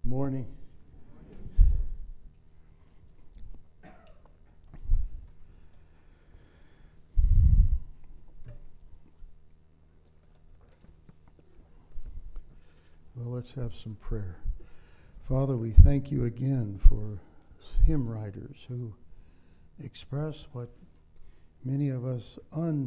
Morning. Well, let's have some prayer. Father, we thank you again for hymn writers who express what many of us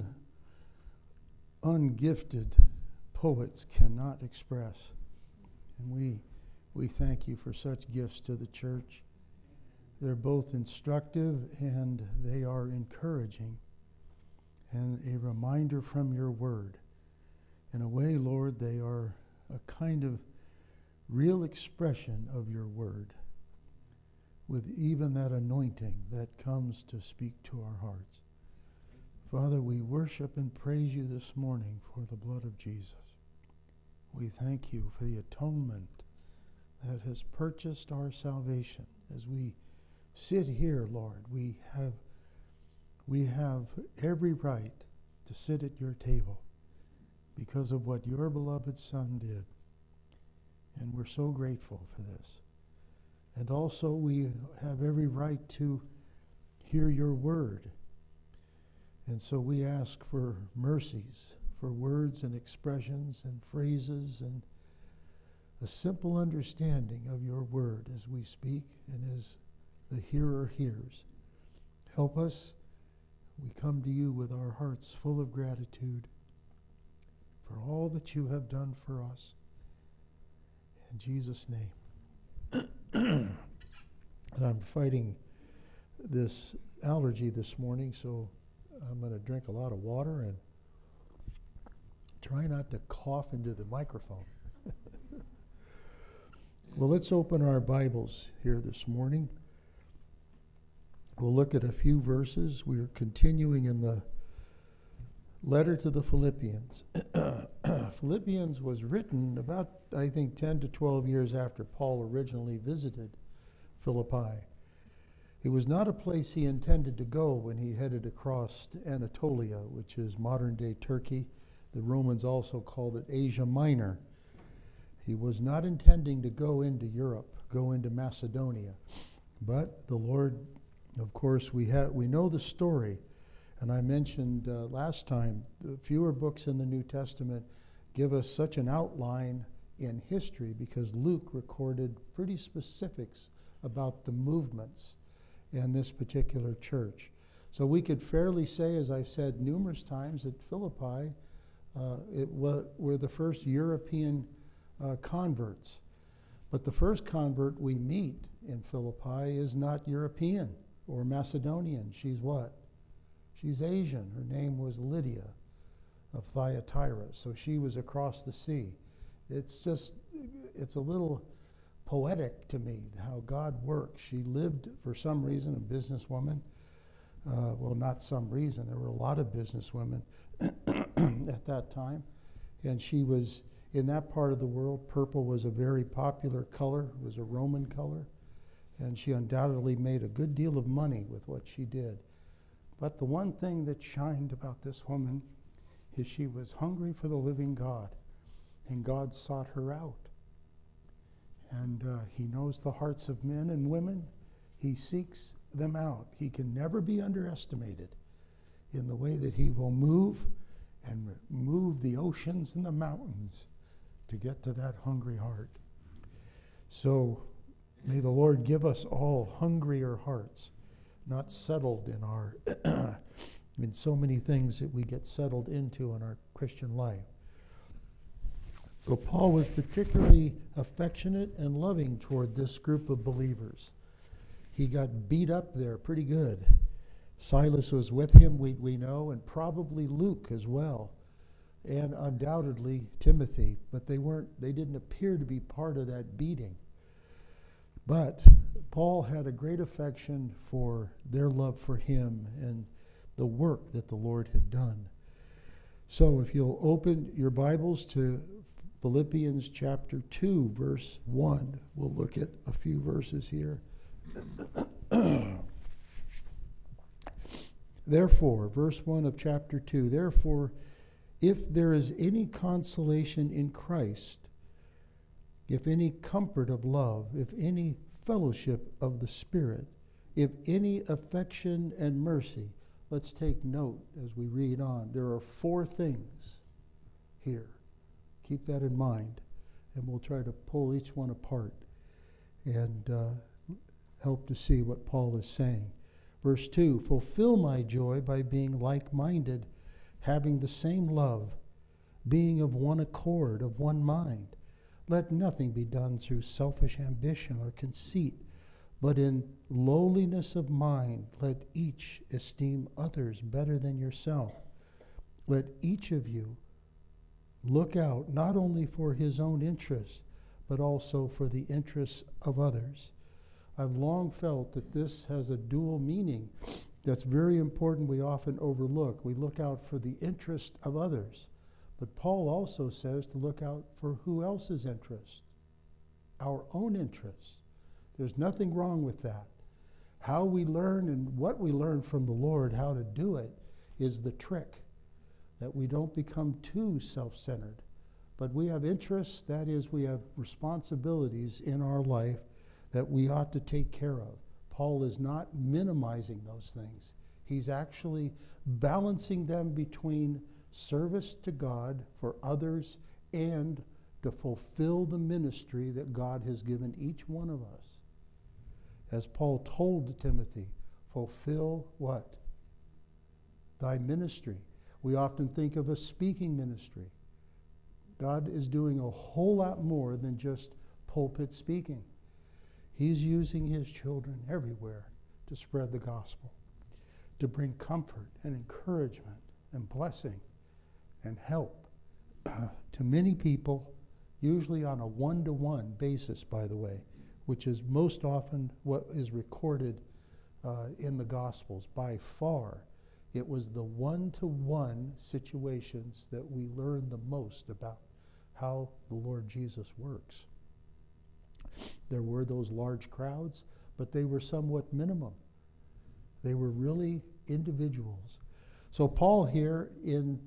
ungifted poets cannot express. And we thank you for such gifts to the church. They're both instructive and they are encouraging and a reminder from your word. In a way, Lord, they are a kind of real expression of your word with even that anointing that comes to speak to our hearts. Father, we worship and praise you this morning for the blood of Jesus. We thank you for the atonement that has purchased our salvation. As we sit here, Lord, we have every right to sit at your table because of what your beloved Son did. And we're so grateful for this. And also we have every right to hear your word. And so we ask for mercies, for words and expressions and phrases and a simple understanding of your word as we speak and as the hearer hears. Help us. We come to you with our hearts full of gratitude for all that you have done for us. In Jesus' name. I'm fighting this allergy this morning, so I'm going to drink a lot of water and try not to cough into the microphone. Well, let's open our Bibles here this morning. We'll look at a few verses. We're continuing in the letter to the Philippians. Philippians was written about, I think, 10 to 12 years after Paul originally visited Philippi. It was not a place he intended to go when he headed across Anatolia, which is modern-day Turkey. The Romans also called it Asia Minor. He was not intending to go into Europe, go into Macedonia. But the Lord, of course, we know the story. And I mentioned last time, the fewer books in the New Testament give us such an outline in history because Luke recorded pretty specifics about the movements in this particular church. So we could fairly say, as I've said numerous times, that Philippi were the first European converts. But the first convert we meet in Philippi is not European or Macedonian. She's what? She's Asian. Her name was Lydia of Thyatira. So she was across the sea. It's a little poetic to me how God works. She lived, for some reason, a businesswoman. Well, not some reason. There were a lot of businesswomen at that time. And she was, in that part of the world, purple was a very popular color. It was a Roman color. And she undoubtedly made a good deal of money with what she did. But the one thing that shined about this woman is she was hungry for the living God. And God sought her out. And he knows the hearts of men and women. He seeks them out. He can never be underestimated in the way that he will move and move the oceans and the mountains to get to that hungry heart. So may the Lord give us all hungrier hearts, not settled in our in so many things that we get settled into in our Christian life. So Paul was particularly affectionate and loving toward this group of believers. He got beat up there pretty good. Silas was with him, we know, and probably Luke as well, and undoubtedly Timothy, but they didn't appear to be part of that beating. But Paul had a great affection for their love for him and the work that the Lord had done. So if you'll open your Bibles to Philippians chapter 2, verse 1, we'll look at a few verses here. Therefore, verse 1 of chapter 2, therefore, if there is any consolation in Christ, if any comfort of love, if any fellowship of the Spirit, if any affection and mercy. Let's take note as we read on. There are 4 things here. Keep that in mind, and we'll try to pull each one apart and help to see what Paul is saying. Verse 2, fulfill my joy by being like-minded, having the same love, being of one accord, of one mind. Let nothing be done through selfish ambition or conceit, but in lowliness of mind, let each esteem others better than yourself. Let each of you look out not only for his own interests, but also for the interests of others. I've long felt that this has a dual meaning that's very important we often overlook. We look out for the interest of others, but Paul also says to look out for who else's interest? Our own interests. There's nothing wrong with that. How we learn and what we learn from the Lord, how to do it, is the trick, that we don't become too self-centered. But we have interests, that is, we have responsibilities in our life that we ought to take care of. Paul is not minimizing those things. He's actually balancing them between service to God for others and to fulfill the ministry that God has given each one of us. As Paul told Timothy, fulfill what? Thy ministry. We often think of a speaking ministry. God is doing a whole lot more than just pulpit speaking. He's using his children everywhere to spread the gospel, to bring comfort and encouragement and blessing and help to many people, usually on a one-to-one basis, by the way, which is most often what is recorded in the Gospels. By far, it was the one-to-one situations that we learn the most about how the Lord Jesus works. There were those large crowds, but they were somewhat minimum. They were really individuals. So Paul here in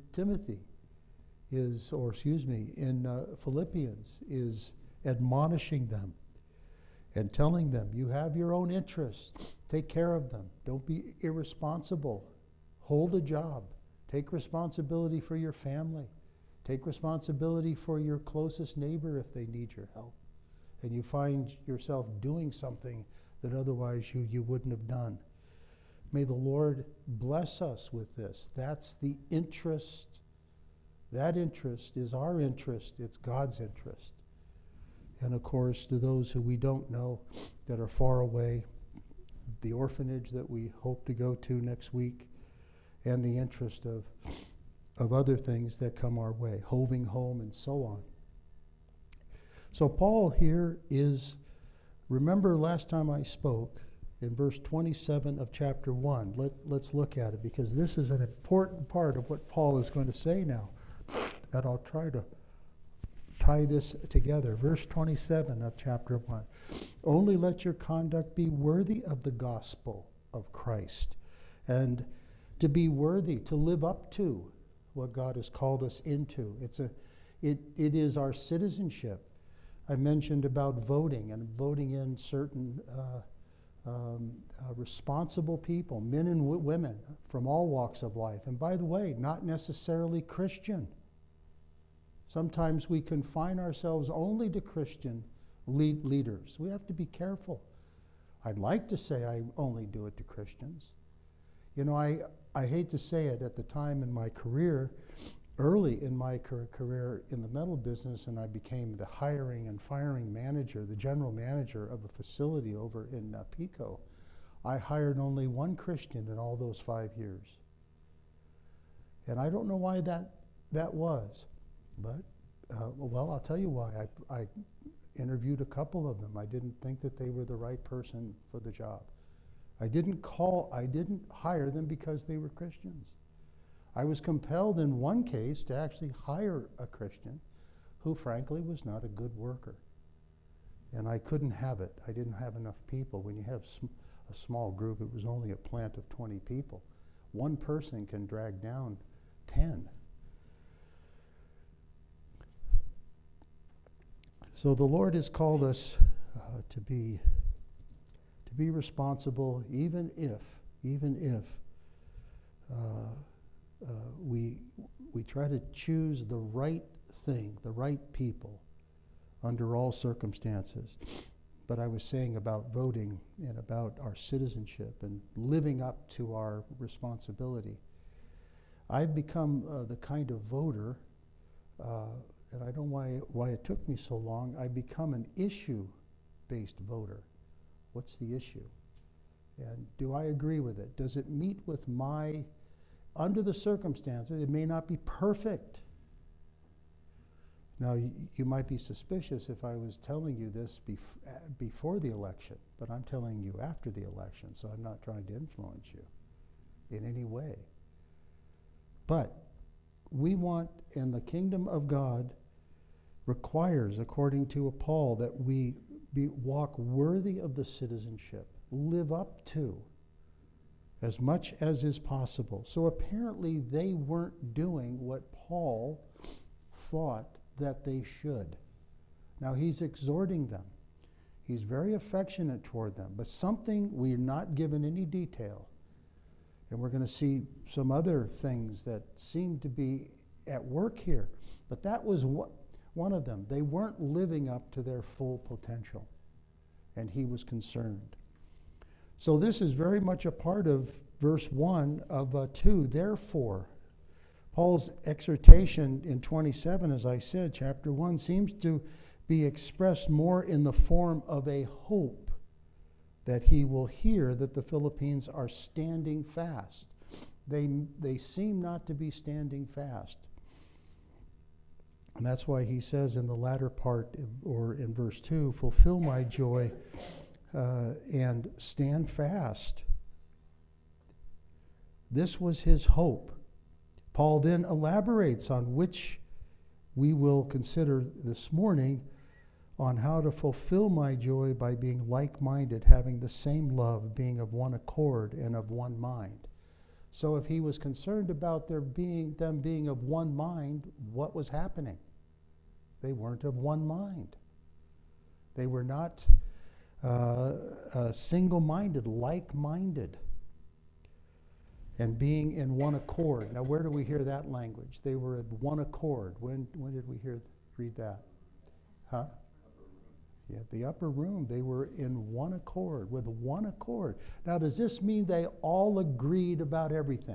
Philippians is admonishing them and telling them, you have your own interests. Take care of them. Don't be irresponsible. Hold a job. Take responsibility for your family. Take responsibility for your closest neighbor if they need your help. And you find yourself doing something that otherwise you wouldn't have done. May the Lord bless us with this. That's the interest. That interest is our interest. It's God's interest. And of course, to those who we don't know that are far away, the orphanage that we hope to go to next week, and the interest of other things that come our way, Hoving Home and so on. So Paul here is, remember last time I spoke, in verse 27 of chapter 1. Let's look at it, because this is an important part of what Paul is going to say now. And I'll try to tie this together. Verse 27 of chapter 1. Only let your conduct be worthy of the gospel of Christ. And to be worthy, to live up to what God has called us into. It is our citizenship. I mentioned about voting and voting in certain responsible people, men and women from all walks of life. And by the way, not necessarily Christian. Sometimes we confine ourselves only to Christian leaders. We have to be careful. I'd like to say I only do it to Christians. You know, I hate to say it, at the time in my career, early in my career in the metal business, and I became the hiring and firing manager, the general manager of a facility over in Pico, I hired only one Christian in all those 5 years. And I don't know why that was, but, well, I'll tell you why. I interviewed a couple of them. I didn't think that they were the right person for the job. I didn't hire them because they were Christians. I was compelled in one case to actually hire a Christian who frankly was not a good worker. And I couldn't have it. I didn't have enough people. When you have a small group, it was only a plant of 20 people. One person can drag down 10. So the Lord has called us to be responsible, even if we try to choose the right thing, the right people, under all circumstances. But I was saying about voting and about our citizenship and living up to our responsibility. I've become the kind of voter, and I don't know why it took me so long. I've become an issue-based voter. What's the issue? And do I agree with it? Does it meet with under the circumstances, it may not be perfect. Now, you might be suspicious if I was telling you this before the election, but I'm telling you after the election, so I'm not trying to influence you in any way. But we want, and the kingdom of God requires, according to Paul, that we walk worthy of the citizenship, live up to as much as is possible. So apparently they weren't doing what Paul thought that they should. Now he's exhorting them. He's very affectionate toward them, but something, we're not given any detail. And we're going to see some other things that seem to be at work here. But that was one of them. They weren't living up to their full potential. And he was concerned. So this is very much a part of verse 1 of 2. Therefore, Paul's exhortation in 27, as I said, chapter 1, seems to be expressed more in the form of a hope that he will hear that the Philippines are standing fast. They seem not to be standing fast. And that's why he says in the latter part, or in verse 2, fulfill my joy and stand fast. This was his hope. Paul then elaborates on which we will consider this morning, on how to fulfill my joy by being like-minded, having the same love, being of one accord and of one mind. So if he was concerned about them being of one mind, what was happening? They weren't of one mind. They were not single-minded, like-minded, and being in one accord. Now, where do we hear that language? They were in one accord. When did we read that? Huh? Yeah, the upper room. They were in one accord, with one accord. Now, does this mean they all agreed about everything?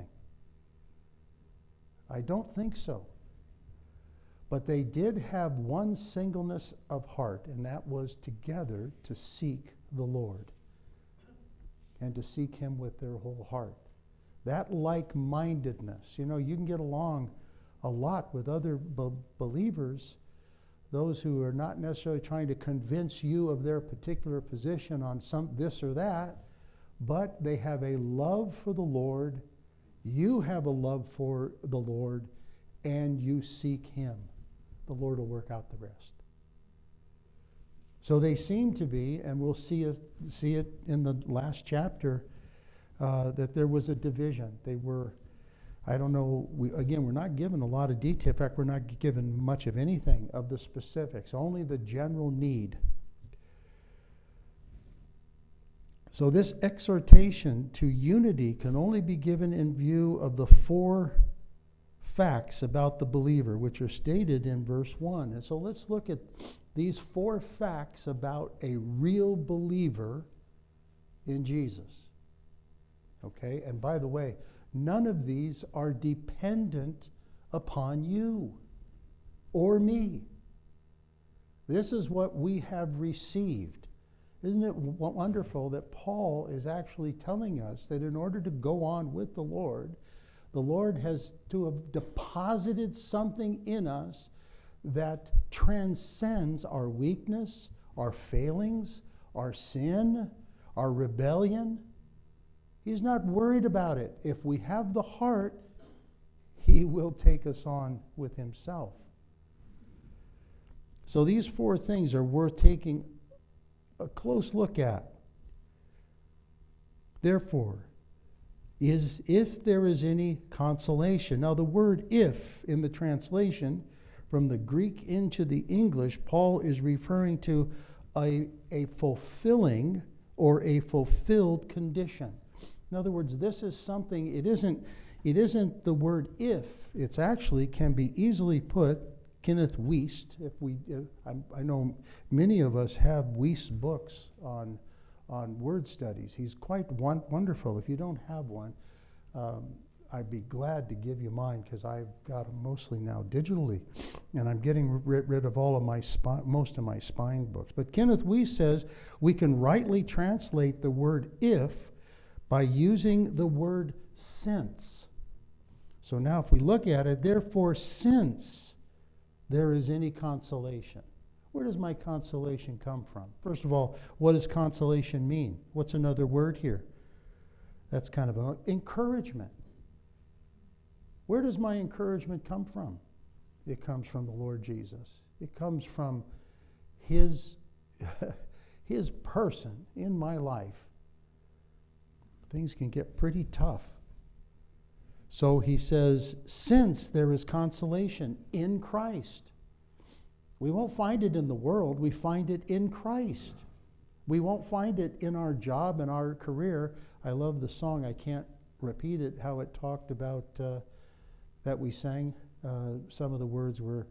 I don't think so. But they did have one singleness of heart, and that was together to seek the Lord and to seek him with their whole heart. That like-mindedness, you can get along a lot with other believers, those who are not necessarily trying to convince you of their particular position on this or that, but they have a love for the Lord, you have a love for the Lord, and you seek him. The Lord will work out the rest. So they seem to be, and we'll see it in the last chapter, that there was a division. They were, I don't know, we're not given a lot of detail. In fact, we're not given much of anything of the specifics, only the general need. So this exhortation to unity can only be given in view of the 4 facts about the believer, which are stated in verse 1. And so let's look at these 4 facts about a real believer in Jesus. Okay? And by the way, none of these are dependent upon you or me. This is what we have received. Isn't it wonderful that Paul is actually telling us that in order to go on with the Lord has to have deposited something in us that transcends our weakness, our failings, our sin, our rebellion. He's not worried about it. If we have the heart, he will take us on with himself. So these 4 things are worth taking a close look at. Therefore, if there is any consolation. Now the word if in the translation from the Greek into the English, Paul is referring to a fulfilling or a fulfilled condition. In other words, this is something, it isn't the word if. It's actually can be easily put, Kenneth Wuest, I know many of us have Wuest books on word studies. He's quite wonderful. If you don't have one, I'd be glad to give you mine because I've got them mostly now digitally, and I'm getting rid of all of my most of my spine books. But Kenneth Wuest says we can rightly translate the word if by using the word since. So now if we look at it, therefore since there is any consolation. Where does my consolation come from? First of all, what does consolation mean? What's another word here? That's kind of an encouragement. Where does my encouragement come from? It comes from the Lord Jesus. It comes from His person in my life. Things can get pretty tough. So he says, since there is consolation in Christ. We won't find it in the world. We find it in Christ. We won't find it in our job and our career. I love the song. I can't repeat it, how it talked about that we sang. Some of the words were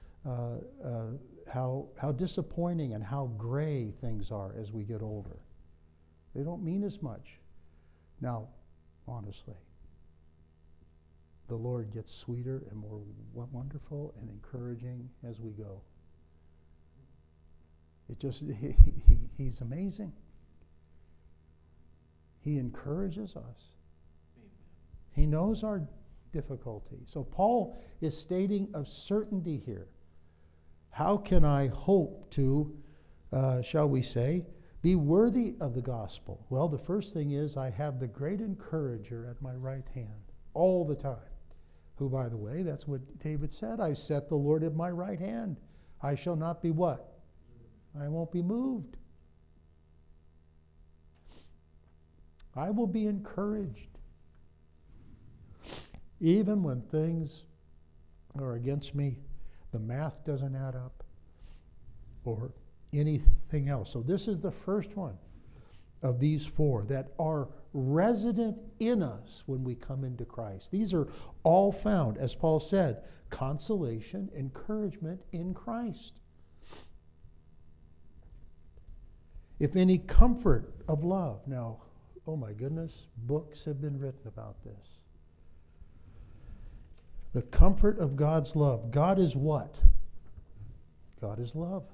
how disappointing and how gray things are as we get older. They don't mean as much. Now, honestly, the Lord gets sweeter and more wonderful and encouraging as we go. He's amazing. He encourages us. He knows our difficulty. So Paul is stating a certainty here. How can I hope to, shall we say, be worthy of the gospel? Well, the first thing is I have the great encourager at my right hand all the time. Who, by the way, that's what David said. I set the Lord at my right hand. I shall not be what? I won't be moved. I will be encouraged. Even when things are against me, the math doesn't add up, or anything else. So this is the first one of these four that are resident in us when we come into Christ. These are all found, as Paul said, consolation, encouragement in Christ. If any comfort of love. Now, oh my goodness, books have been written about this. The comfort of God's love. God is what? God is love.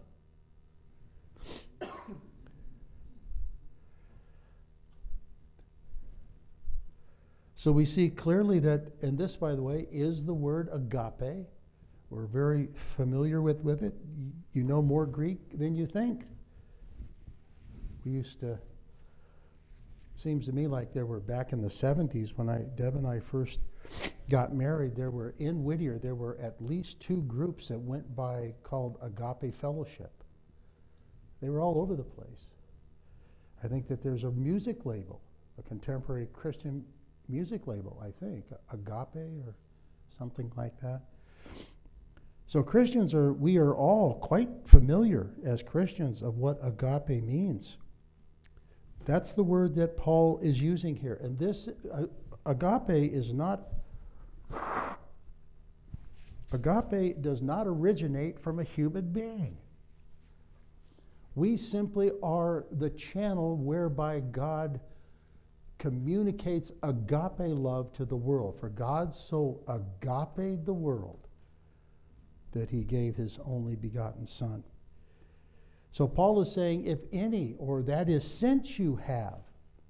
So we see clearly that, and this, by the way, is the word agape. We're very familiar with it. You know more Greek than you think. We used to, seems to me like there were back in the 70s when Deb and I first got married, there were in Whittier, there were at least 2 groups that went by called Agape Fellowship. They were all over the place. I think that there's a music label, a contemporary Christian music label, I think, Agape or something like that. So Christians we are all quite familiar as Christians of what agape means. That's the word that Paul is using here. And this, agape is not, agape does not originate from a human being. We simply are the channel whereby God communicates agape love to the world. For God so agape the world that he gave his only begotten Son. So Paul is saying, if any, or that is, since you have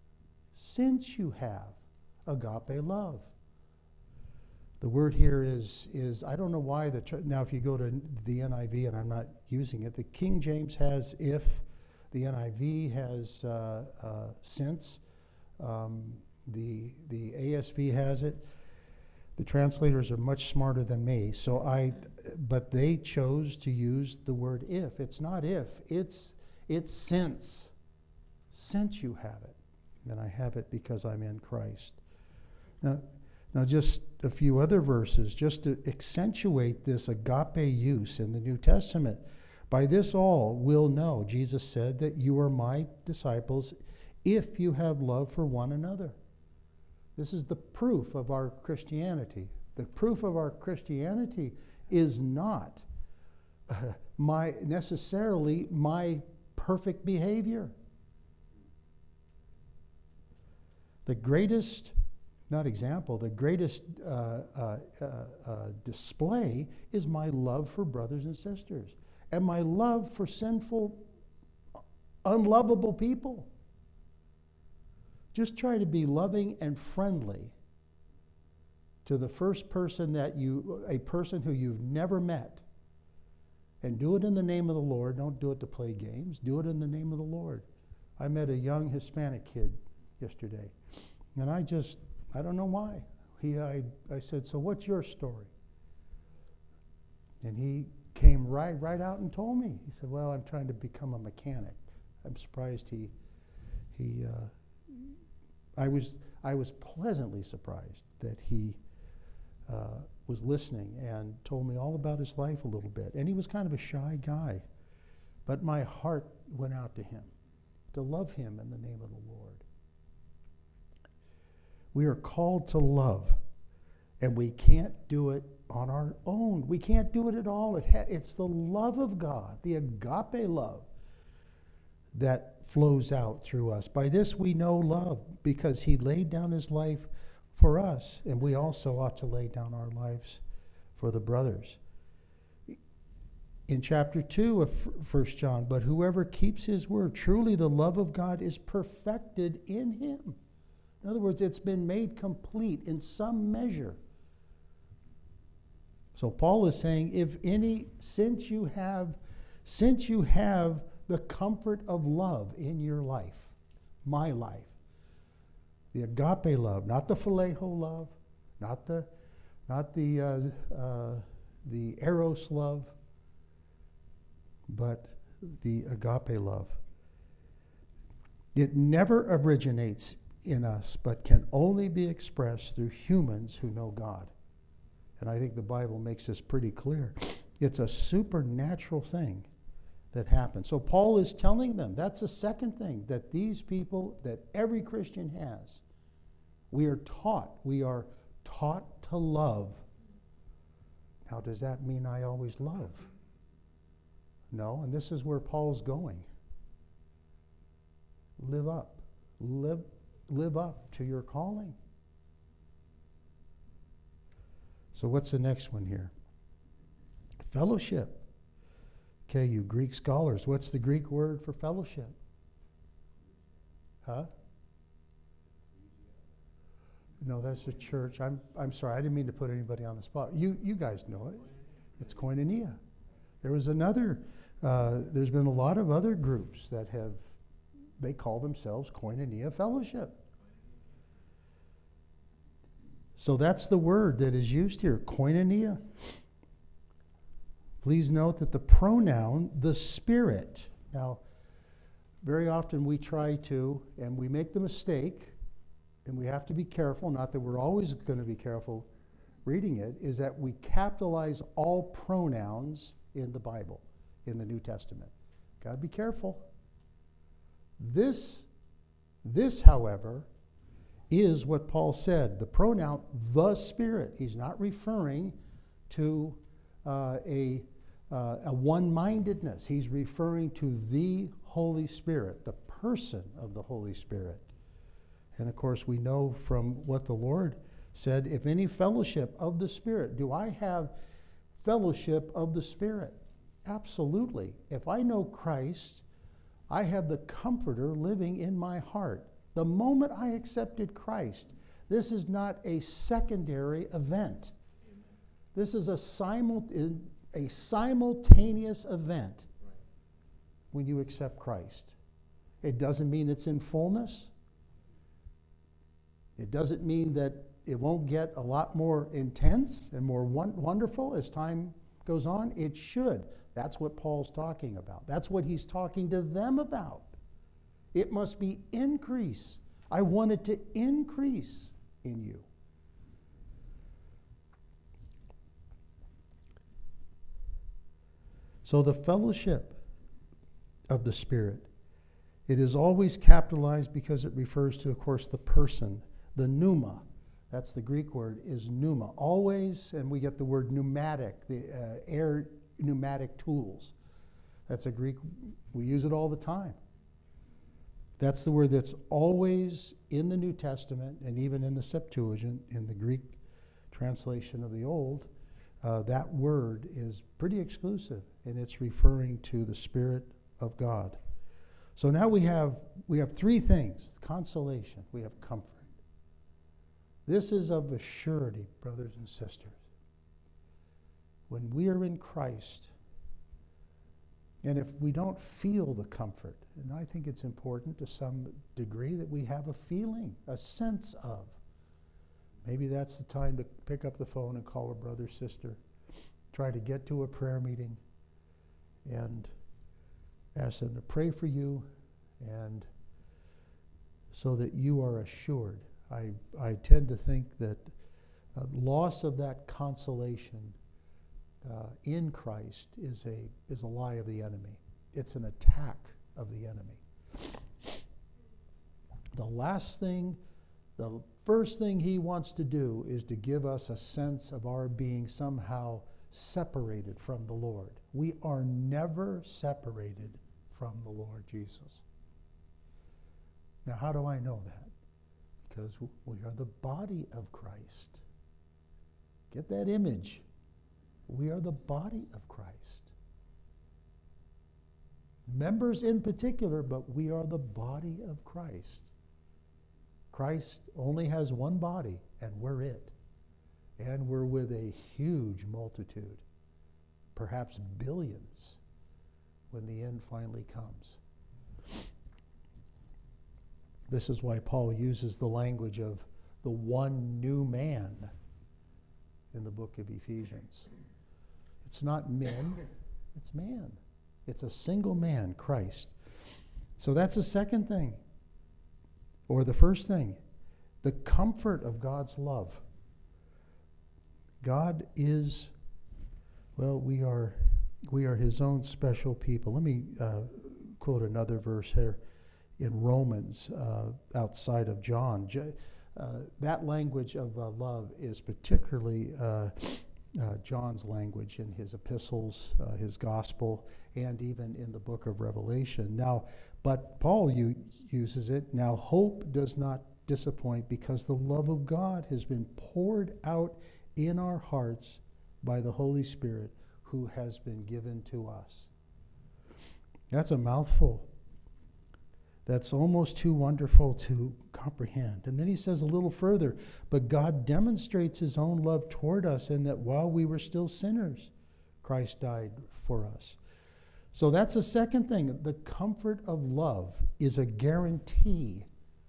agape love. The word here is I don't know why, now if you go to the NIV, and I'm not using it, the King James has if, the NIV has since, the ASV has it. The translators are much smarter than me, but they chose to use the word if. It's not if, it's since. Since you have it. And I have it because I'm in Christ. Now, Now, just a few other verses, just to accentuate this agape use in the New Testament. By this all will know, Jesus said, that you are my disciples if you have love for one another. This is the proof of our Christianity. The proof of our Christianity is not necessarily my perfect behavior. The greatest, not example, the greatest display is my love for brothers and sisters and my love for sinful, unlovable people. Just try to be loving and friendly to the first person a person who you've never met. And do it in the name of the Lord. Don't do it to play games. Do it in the name of the Lord. I met a young Hispanic kid yesterday, and I don't know why. I said, so what's your story? And he came right out and told me. He said, well, I'm trying to become a mechanic. I'm surprised I was pleasantly surprised that he was listening and told me all about his life a little bit. And he was kind of a shy guy. But my heart went out to him, to love him in the name of the Lord. We are called to love, and we can't do it on our own. We can't do it at all. It's the love of God, the agape love, that flows out through us. By this we know love, because he laid down his life for us, and we also ought to lay down our lives for the brothers. In chapter 2 of 1 John, but whoever keeps his word, truly the love of God is perfected in him. In other words, it's been made complete in some measure. So Paul is saying, since you have the comfort of love in your life, my life, the agape love, not the phileo love, not the eros love, but the agape love. It never originates in us, but can only be expressed through humans who know God. And I think the Bible makes this pretty clear. It's a supernatural thing that happens. So Paul is telling them, that's the second thing that these people, that every Christian has. We are taught to love. Now, does that mean I always love? No, and this is where Paul's going. Live up to your calling. So what's the next one here? Fellowship. Okay, you Greek scholars, what's the Greek word for fellowship? Huh? No, that's a church. I'm sorry, I didn't mean to put anybody on the spot. You guys know it. It's koinonia. There was another, there's been a lot of other groups that they call themselves Koinonia Fellowship. So that's the word that is used here, koinonia. Please note that the pronoun, the Spirit. Now, very often we try to, and we make the mistake, and we have to be careful, not that we're always going to be careful reading it, is that we capitalize all pronouns in the Bible, in the New Testament. Got to be careful. This, however, is what Paul said. The pronoun, the Spirit. He's not referring to a one-mindedness. He's referring to the Holy Spirit, the person of the Holy Spirit. And of course, we know from what the Lord said, if any fellowship of the Spirit, do I have fellowship of the Spirit? Absolutely. If I know Christ, I have the Comforter living in my heart. The moment I accepted Christ, this is not a secondary event. This is a simultaneous event when you accept Christ. It doesn't mean it's in fullness. It doesn't mean that it won't get a lot more intense and more wonderful as time goes on. It should. That's what Paul's talking about. That's what he's talking to them about. It must be increase. I want it to increase in you. So the fellowship of the Spirit, it is always capitalized because it refers to, of course, the person, the pneuma. That's the Greek word, is pneuma. Always, and we get the word pneumatic, the air pneumatic tools. That's a Greek, we use it all the time. That's the word that's always in the New Testament and even in the Septuagint, in the Greek translation of the Old. That word is pretty exclusive, and it's referring to the Spirit of God. So now we have three things: consolation, we have comfort. This is of a surety, brothers and sisters. When we are in Christ, and if we don't feel the comfort, and I think it's important to some degree that we have a feeling, a sense of. Maybe that's the time to pick up the phone and call a brother, sister, try to get to a prayer meeting, and ask them to pray for you, and so that you are assured. I tend to think that loss of that consolation in Christ is a lie of the enemy. It's an attack of the enemy. The first thing he wants to do is to give us a sense of our being somehow separated from the Lord. We are never separated from the Lord Jesus. Now, how do I know that? Because we are the body of Christ. Get that image. We are the body of Christ. Members in particular, but we are the body of Christ. Christ only has one body, and we're it. And we're with a huge multitude, perhaps billions, when the end finally comes. This is why Paul uses the language of the one new man in the book of Ephesians. It's not men, it's man. It's a single man, Christ. So that's the second thing, or the first thing, the comfort of God's love. God is, well, we are his own special people. Let me quote another verse here in Romans, outside of John. That language of love is particularly John's language in his epistles, his gospel, and even in the book of Revelation. Now, but Paul uses it. Now, hope does not disappoint because the love of God has been poured out in our hearts by the Holy Spirit who has been given to us. That's a mouthful. That's almost too wonderful to comprehend. And then he says a little further, but God demonstrates his own love toward us in that while we were still sinners, Christ died for us. So that's the second thing. The comfort of love is a guarantee.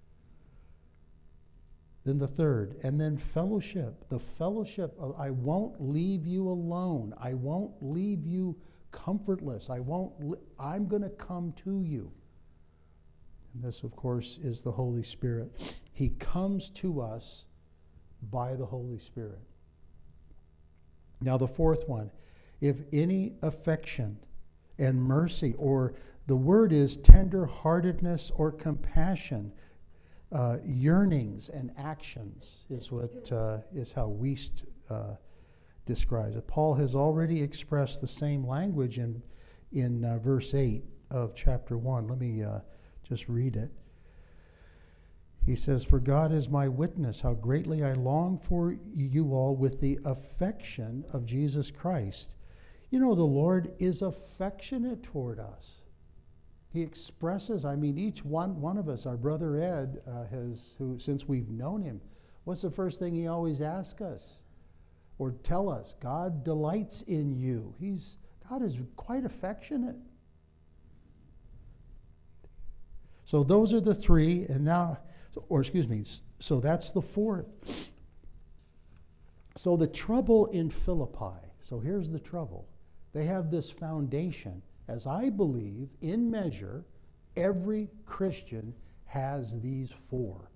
Then the third, and then fellowship. The fellowship of, I won't leave you alone. I won't leave you comfortless. I'm going to come to you. And this, of course, is the Holy Spirit. He comes to us by the Holy Spirit. Now, the fourth one, if any affection and mercy, or the word is tender-heartedness or compassion, yearnings and actions is what is how Wiest describes it. Paul has already expressed the same language in verse 8 of chapter 1. Let me just read it. He says, "For God is my witness, how greatly I long for you all with the affection of Jesus Christ." You know, the Lord is affectionate toward us. He expresses, each one of us, our brother Ed, since we've known him, what's the first thing he always asks us? Or tell us, God delights in you. God is quite affectionate. So those are the three, so that's the fourth. So the trouble in Philippi, so here's the trouble. They have this foundation. As I believe, in measure, every Christian has these four.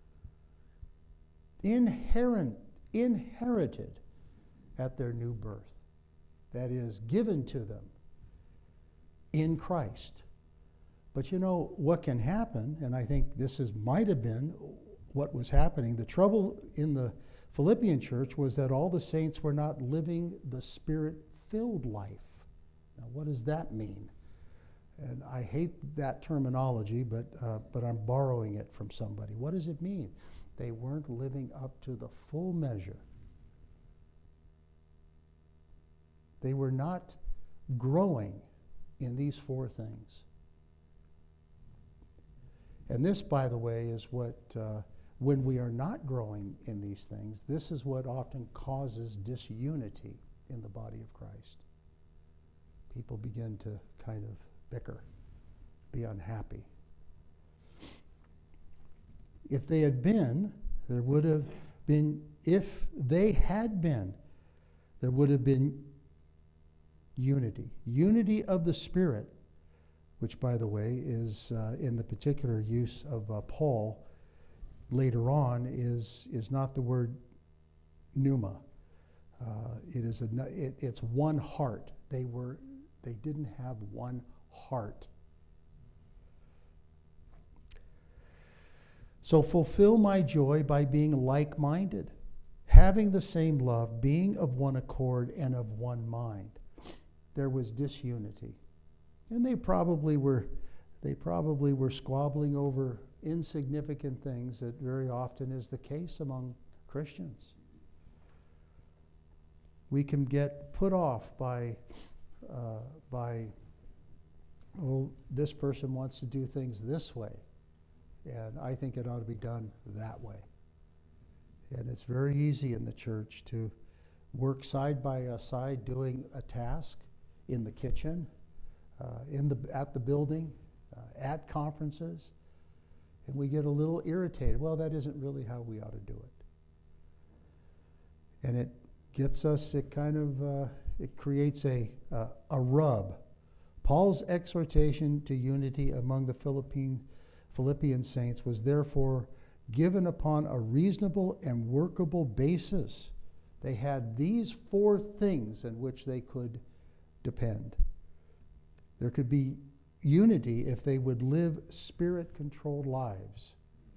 Inherited at their new birth. That is, given to them in Christ. But you know what can happen, and I think might have been what was happening. The trouble in the Philippian church was that all the saints were not living the Spirit-filled life. Now, what does that mean? And I hate that terminology, but I'm borrowing it from somebody. What does it mean? They weren't living up to the full measure. They were not growing in these four things. And this, by the way, is what, when we are not growing in these things, this is what often causes disunity in the body of Christ. People begin to kind of bicker, be unhappy. If they had been, there would have been, if they had been, there would have been unity. Unity of the Spirit, which, by the way, is in the particular use of Paul later on, is not the word pneuma. It's one heart. They didn't have one heart. So fulfill my joy by being like-minded, having the same love, being of one accord and of one mind. There was disunity. And they probably were squabbling over insignificant things that very often is the case among Christians. We can get put off by this person wants to do things this way, and I think it ought to be done that way. And it's very easy in the church to work side by side doing a task in the kitchen, at the building, at conferences, and we get a little irritated. Well, that isn't really how we ought to do it. And it gets us, it creates a rub. Paul's exhortation to unity among the Philippian saints was therefore given upon a reasonable and workable basis. They had these four things in which they could depend. There could be unity if they would live Spirit-controlled lives.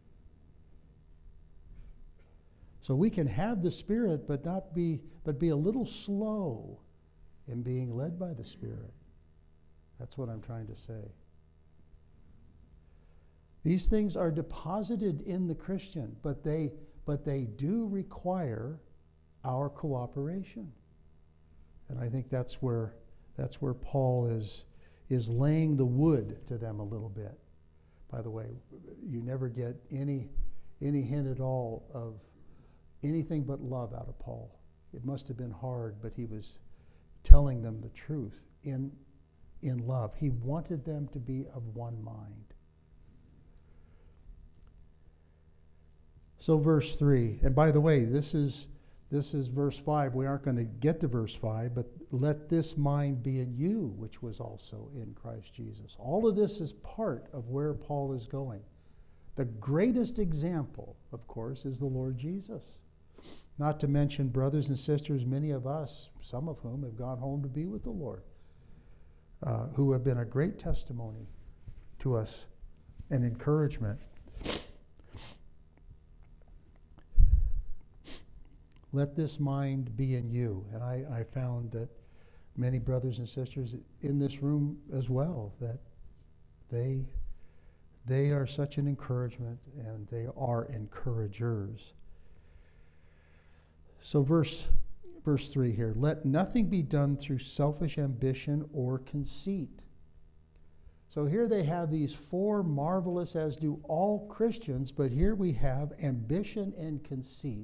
So we can have the Spirit, but be a little slow in being led by the Spirit. That's what I'm trying to say. These things are deposited in the Christian, but they do require our cooperation. And I think that's where Paul is laying the wood to them a little bit. By the way, you never get any hint at all of anything but love out of Paul. It must have been hard, but he was telling them the truth in love. He wanted them to be of one mind. So verse 3, and by the way, this is verse 5. We aren't going to get to verse 5, but let this mind be in you, which was also in Christ Jesus. All of this is part of where Paul is going. The greatest example, of course, is the Lord Jesus. Not to mention brothers and sisters, many of us, some of whom have gone home to be with the Lord, who have been a great testimony to us and encouragement. Let this mind be in you. And I found that many brothers and sisters in this room as well, that they are such an encouragement, and they are encouragers. So verse 3 here, let nothing be done through selfish ambition or conceit. So here they have these four marvelous, as do all Christians, but here we have ambition and conceit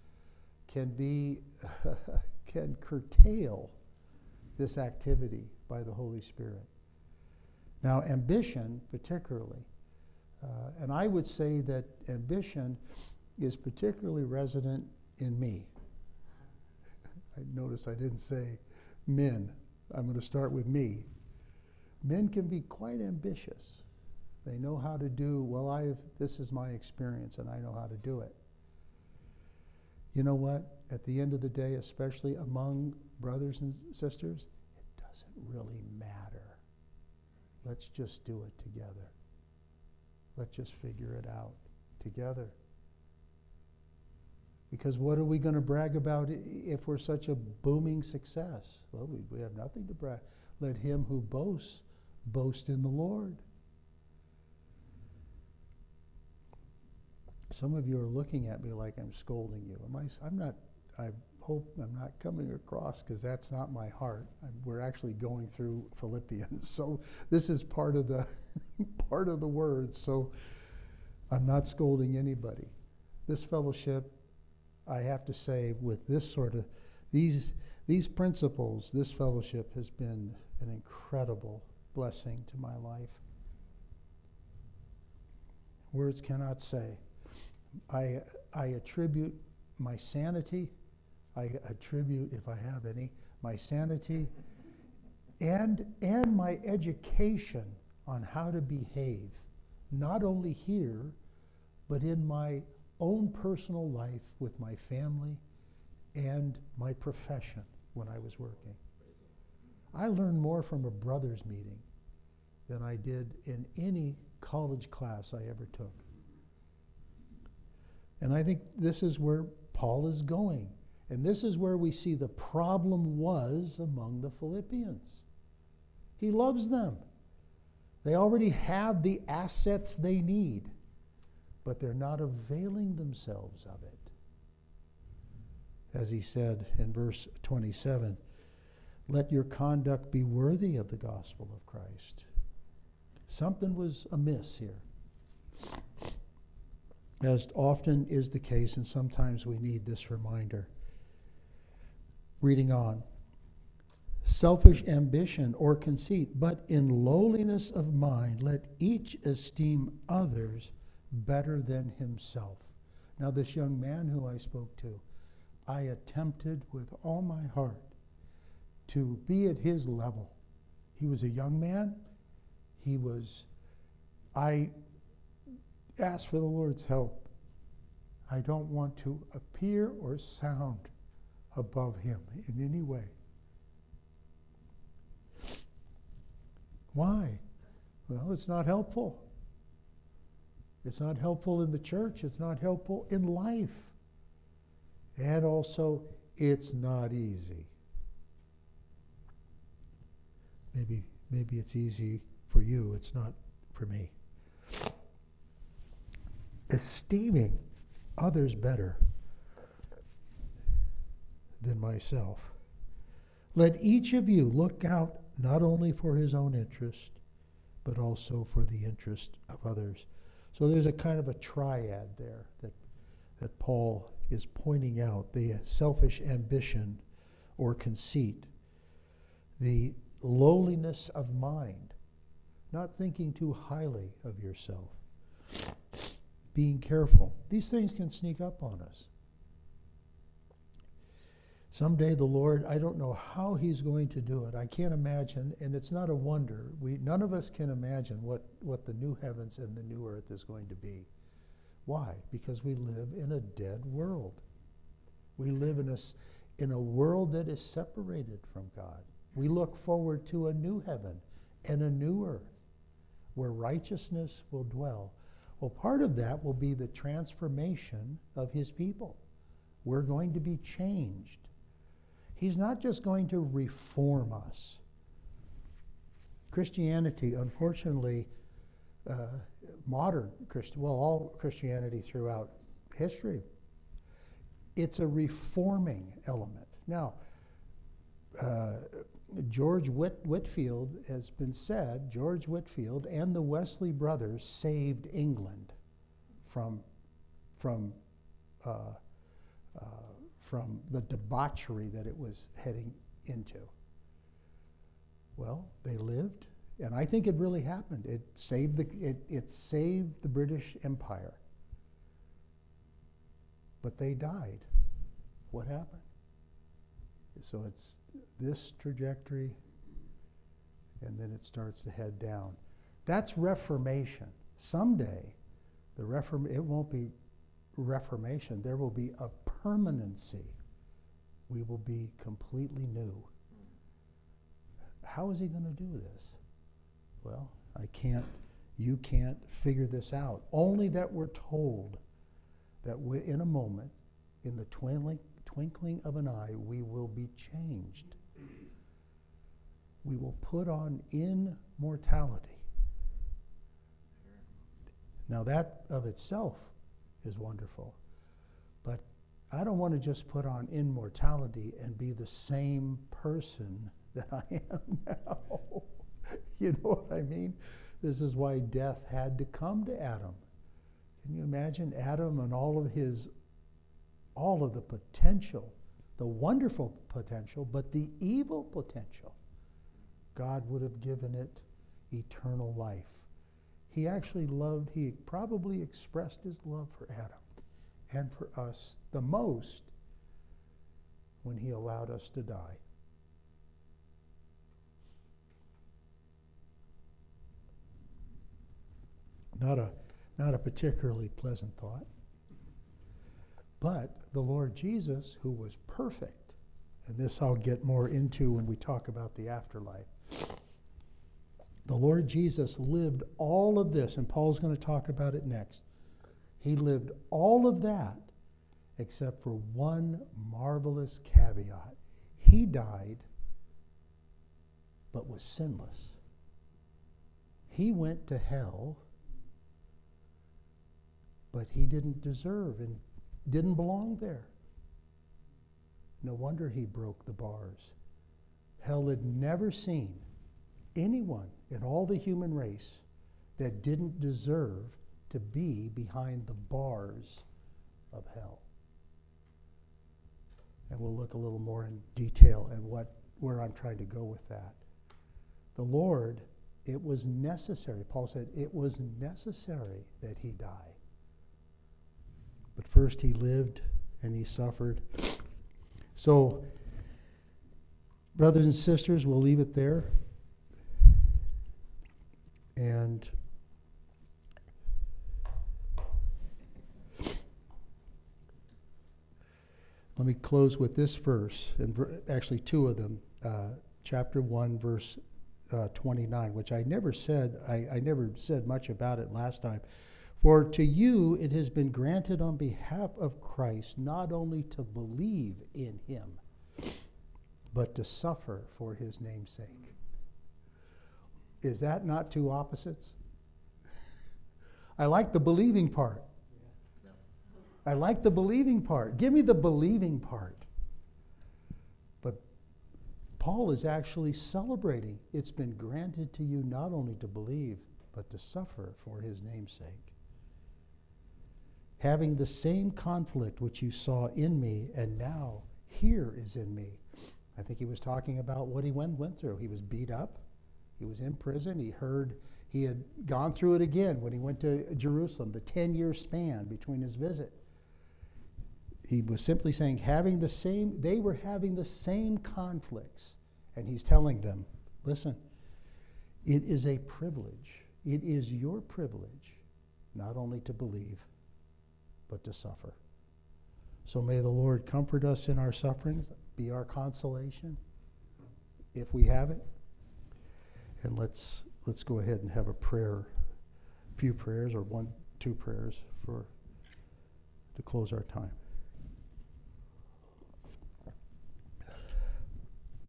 can curtail this activity by the Holy Spirit. Now, ambition particularly, and I would say that ambition is particularly resident in me. I notice I didn't say men. I'm going to start with me. Men can be quite ambitious. They know how to do, this is my experience and I know how to do it. You know what? At the end of the day, especially among brothers and sisters, it doesn't really matter. let's just do it together. Let's just figure it out together. Because what are we going to brag about if we're such a booming success? Well, we have nothing to brag. Let him who boasts, boast in the Lord. Some of you are looking at me like I'm scolding you. I'm not. I hope I'm not coming across, because that's not my heart. We're actually going through Philippians, so this is part of the part of the words. So I'm not scolding anybody. This fellowship, I have to say, with this sort of these principles, this fellowship has been an incredible blessing to my life. Words cannot say. I attribute my sanity, I attribute, if I have any, my sanity and my education on how to behave, not only here, but in my own personal life with my family and my profession when I was working. I learned more from a brothers meeting than I did in any college class I ever took. And I think this is where Paul is going. And this is where we see the problem was among the Philippians. He loves them. They already have the assets they need, but they're not availing themselves of it. As he said in verse 27, let your conduct be worthy of the gospel of Christ. Something was amiss here. As often is the case, and sometimes we need this reminder. Reading on. Selfish ambition or conceit, but in lowliness of mind, let each esteem others better than himself. Now, this young man who I spoke to, I attempted with all my heart to be at his level. He was a young man. I asked for the Lord's help. I don't want to appear or sound above him in any way. Why? Well, it's not helpful. It's not helpful in the church. It's not helpful in life. And also, it's not easy. Maybe it's easy for you. It's not for me. Esteeming others better than myself. Let each of you look out not only for his own interest, but also for the interest of others. So there's a kind of a triad there that Paul is pointing out, the selfish ambition or conceit, the lowliness of mind, not thinking too highly of yourself, being careful. These things can sneak up on us. Someday the Lord, I don't know how he's going to do it. I can't imagine, and it's not a wonder. None of us can imagine what the new heavens and the new earth is going to be. Why? Because we live in a dead world. We live in a world that is separated from God. We look forward to a new heaven and a new earth where righteousness will dwell. Well, part of that will be the transformation of his people. We're going to be changed. He's not just going to reform us. Christianity, unfortunately, modern Christian, well, all Christianity throughout history, it's a reforming element. Now, George Whitefield has been said, George Whitefield and the Wesley brothers saved England from the debauchery that it was heading into. Well, they lived, and I think it really happened. It saved the British Empire. But they died. What happened? So it's this trajectory, and then it starts to head down. That's Reformation. Someday, it won't be Reformation. There will be a permanency. We will be completely new. How is he going to do this? Well, You can't figure this out. Only that we're told that in a moment, in the twinkling of an eye, we will be changed. We will put on immortality. Now that of itself is wonderful. But I don't want to just put on immortality and be the same person that I am now. You know what I mean? This is why death had to come to Adam. Can you imagine Adam and all of the potential, the wonderful potential, but the evil potential? God would have given it eternal life. He probably expressed his love for Adam and for us the most when he allowed us to die. Not a particularly pleasant thought. But the Lord Jesus, who was perfect, and this I'll get more into when we talk about the afterlife. The Lord Jesus lived all of this, and Paul's going to talk about it next. He lived all of that except for one marvelous caveat. He died, but was sinless. He went to hell, but he didn't deserve and didn't belong there. No wonder he broke the bars. Hell had never seen anyone in all the human race that didn't deserve to be behind the bars of hell. And we'll look a little more in detail at where I'm trying to go with that. The Lord, it was necessary, Paul said, it was necessary that he die. But first he lived and he suffered. So, brothers and sisters, we'll leave it there. And let me close with this verse, and actually two of them. Chapter 1, verse 29, which I never said much about it last time. For to you it has been granted on behalf of Christ not only to believe in him, but to suffer for his name's sake. Is that not two opposites? I like the believing part. I like the believing part. Give me the believing part. But Paul is actually celebrating. It's been granted to you not only to believe, but to suffer for his name's sake. Having the same conflict which you saw in me, and now here is in me. I think he was talking about what he went through. He was beat up. He was in prison. He had gone through it again when he went to Jerusalem, the 10-year span between his visit. He was simply saying they were having the same conflicts. And he's telling them, listen, it is a privilege. It is your privilege not only to believe, but to suffer. So may the Lord comfort us in our sufferings, be our consolation, if we have it. And let's go ahead and have a few prayers, or 1-2 prayers to close our time.